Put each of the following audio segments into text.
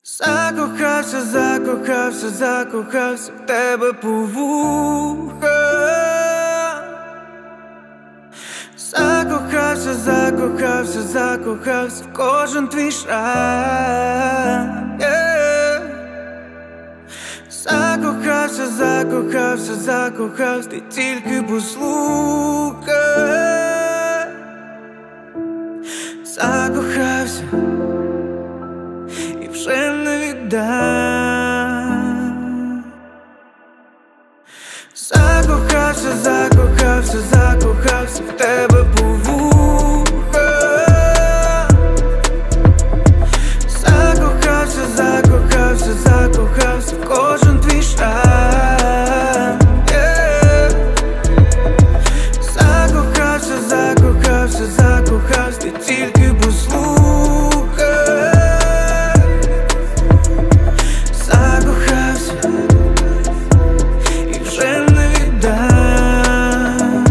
Закохався, закохався, закохався в тебе по вуха. Закохався, закохався, закохався в кожен твій шрам. Закохався, закохався, закохався, ти тільки послухай. Закохався і вже не віддам. Закохався, закохався, закохався в тебе по вуха. Закохався, закохався, закохався в кожен твій шрам. Закохався, закохався, закохався, ти тільки послухай. Закохався і вже не віддам.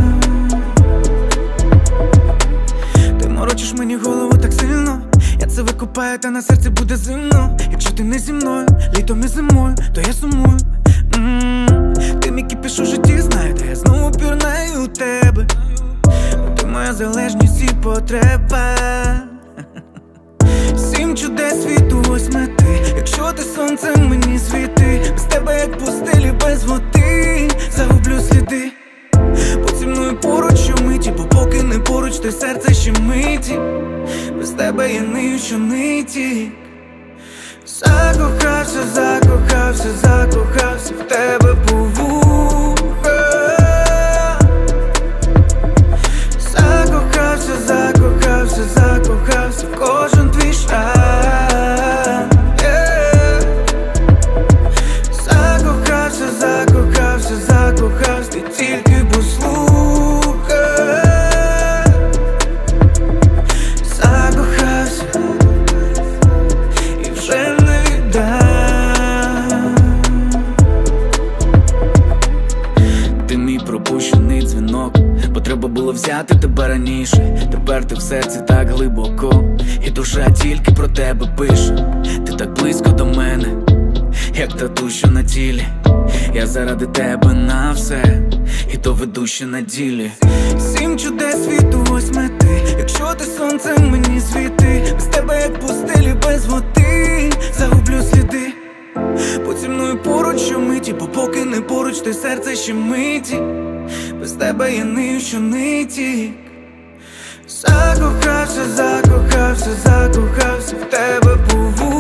Ти морочиш мені голову так сильно, я це викупаю, та на серці буде зимно. Якщо ти не зі мною, літом і зимою, то я сумую. Ти мій кипіш у житті, знаю, та я знову пірнаю у тебе, бо ти моя залежність і потреба. Сім чудес світу, ось мети. Якщо ти сонцем мені світи, без тебе як пустелі без води, загублю сліди. Будь зі мною поруч щомиті, бо поки не поруч, то серце ще миті. Без тебе я нию щониті. Закохався, закохався, закохався в тебе по вуха. Закохався, закохався, закохався в кожен твій шрам. Закохався, закохався, закохався, ти тільки послухай. Закохався і вже не віддам. Ти мій пропущений дзвінок, бо треба було взяти тебе раніше. Тепер ти в серці так глибоко, і душа тільки про тебе пише. Ти так близько до мене, як тату, що на тілі. Я заради тебе на все, і то веду ще на ділі. Сім чудес світу, ось мети. Якщо ти сонцем мені світи, без тебе як пустелі без води, загублю сліди. Будь зі мною поруч щомиті, бо поки не поруч, то серце ще миті. Без тебе я нию щониті. Закохався, закохався, закохався в тебе по вуха.